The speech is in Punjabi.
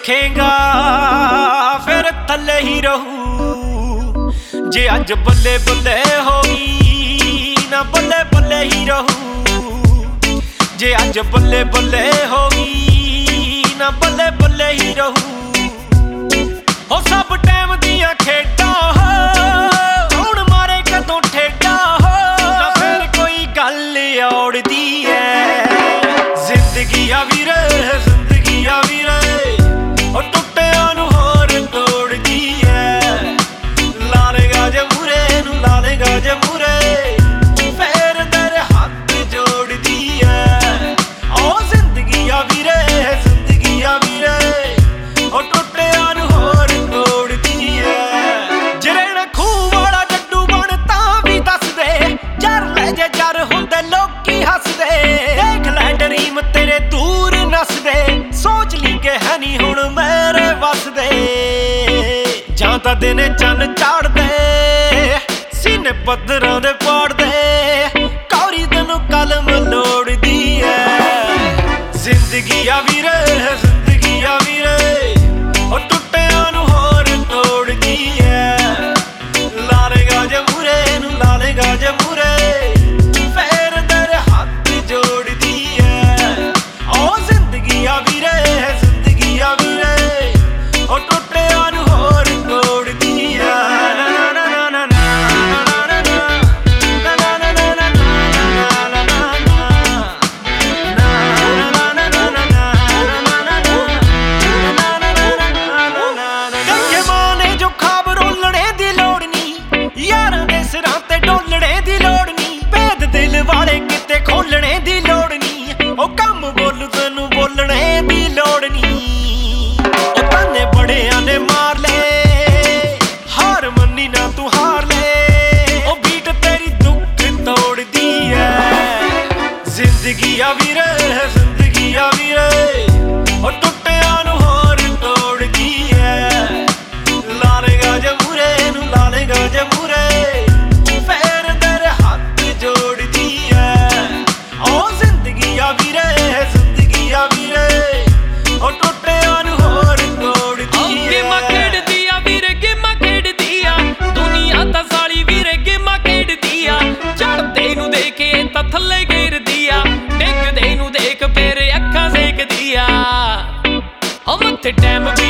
ਵੇਖੇਗਾ ਫਿਰ ਥੱਲੇ ਹੀ ਰਹੂ। ਜੇ ਅੱਜ ਬੱਲੇ ਬੱਲੇ ਹੋਈ ਨਾ ਬੱਲੇ ਬੱਲੇ ਹੀ ਰਹੂ। ਜੇ ਅੱਜ ਬੱਲੇ ਬੱਲੇ ਹੋਈ ਨਾ ਬੱਲੇ ਬੱਲੇ ਹੀ ਰਹੂ। ਹੋ ਸਭ ਟਾਈਮ ਦੀਆਂ ਖੇਡਾਂ ਹੁਣ ਮਾਰੇ ਕਦੋਂ ਠੇਡਾ ਨਾ ਫਿਰ ਕੋਈ ਗੱਲ ਔੜਦੀ ਐ। ਜ਼ਿੰਦਗੀ ਆ ਵੀਰੇ ਜ਼ਿੰਦਗੀ ਆ ਵੀਰੇ ਉਹ ਟੁੱਟਿਆਂ ਨੂੰ ਹੋਰ ਤੋੜਦੀ ਐ। ਲਾ ਲੇਗਾ ਜੇ ਮੂਰੇ ਨੂੰ ਲਾ ਲੇਗਾ ਜੇ ਮੂਰੇ ਫੇਰ ਤੇਰੇ ਹੱਥ ਜੋੜਦੀ ਐ। ਉਹ ਜ਼ਿੰਦਗੀ ਆ ਵੀਰੇ ਜ਼ਿੰਦਗੀ ਆ ਵੀਰੇ ਉਹ ਟੁੱਟਿਆਂ ਨੂੰ ਹੋਰ ਤੋੜਦੀ ਐ। ਜਿਹੜੇ ਖੂਹ ਵਾਲਾ ਜੱਡੂ ਬਣ ਤਾਂ ਵੀ ਦੱਸਦੇ ਜਰ ਲੈ ਜੇ ਜਰ ਹੁੰਦੇ ਲੋਕੀ ਹੱਸਦੇ। ਦੇਖ ਲੈ ਡਰੀਮ ਤੇਰੇ ਦੂਰ ਨੱਸਦੇ ਸੋਚ ਲਈ ਕਿ ਹੈ ਨੀ ਹੁਣ ਮੇਰੇ ਵੱਸਦੇ। ਜਾਂ ਤਾਂ ਦਿਨੇ ਚੰਨ ਚਾੜਦੇ ਸੀਨੇ ਪੱਥਰਾਂ ਦੇ ਪਾੜਦੇ ਕੌਰੀ ਤੈਨੂੰ ਕਲਮ ਲੋੜਦੀ ਐ। ਜ਼ਿੰਦਗੀ ਆ ਵੀਰੇ ਜ਼ਿੰਦਗੀ ਆ ਵੀਰੇ ਉਹ ਟੁੱਟਿਆਂ ਨੂੰ ਹੋਰ ਤੋੜਦੀ ਐ। ਲਾ ਲੇਗਾ ਜੇ ਮੂਰੇ ਨੂੰ ਲਾ ਲੇਗਾ ਜੇ ਮੂਰੇ ਫੇਰ ਤੇਰੇ ਹੱਥ ਜੋੜਦੀ ਐ। ਉਹ ਜ਼ਿੰਦਗੀ ਆ ਵੀਰੇ ਜ਼ਿੰਦਗੀ ਆ ਵੀਰੇ ਉਹ ਟੁੱਟਿਆਂ ਨੂੰ ਹੋਰ ਤੋੜਦੀ ਐ। ਵਾਲੇ ਕਿਤੇ ਖੋਲਣੇ ਦੀ ਲੋੜ ਨੀ ਉਹ ਕੰਮ ਬੋਲੂ ਤੈਨੂੰ ਬੋਲਣੇ ਦੀ ਲੋੜ ਨੀ। ਉਹ ਤਾਨੇ ਬੜਿਆਂ ਨੇ ਮਾਰ ਲੈ ਹਾਰ ਮੰਨੀ ਨਾ ਤੂੰ ਹਾਰ ਲੈ। ਉਹ ਬੀਟ ਤੇਰੀ ਦੁੱਖ ਤੋੜਦੀ ਐ। ਜ਼ਿੰਦਗੀ ਆ ਵੀਰੇ ਜ਼ਿੰਦਗੀ ਆ ਵੀਰੇ ਉਹ ਟੁੱਟਿਆਂ ਨੂੰ ਹੋਰ ਤੋੜਦੀ ਐ। ਲਾ ਲੇਗਾ ਜੇ ਮੂਰੇ ਨੂੰ ਲਾ ਲੇਗਾ ਜੇ ਮੂਰੇ ਫੇਰ ਤੇਰੇ ਹੱਥ ਜੋੜਦੀ ਐ। ਉਹ ਜ਼ਿੰਦਗੀ ਆ ਵੀਰੇ ਜ਼ਿੰਦਗੀ ਆ ਵੀਰੇ ਉਹ ਟੁੱਟਿਆਂ ਨੂੰ ਹੋਰ ਤੋੜਦੀ ਐ। ਗੇਮਾਂ ਖੇਡਦੀ ਆ ਵੀਰੇ ਗੇਮਾਂ ਖੇਡਦੀ ਆ ਦੁਨੀਆ ਤਾਂ ਸਾਲੀ ਵੀਰੇ ਗੇਮਾਂ ਖੇਡਦੀ ਆ। ਚੜ੍ਹਦੇ ਨੂੰ ਦੇਖ ਕੇ ਤਾਂ ਥੱਲੇ ਘੇਰਦੀ ਆ ਡਿੱਗਦੇ ਨੂੰ ਦੇਖ ਫੇਰ ਅੱਖਾਂ ਸੇਕਦੀ ਆ। ਉਹ ਮੱਥੇ ਟਾਈਮ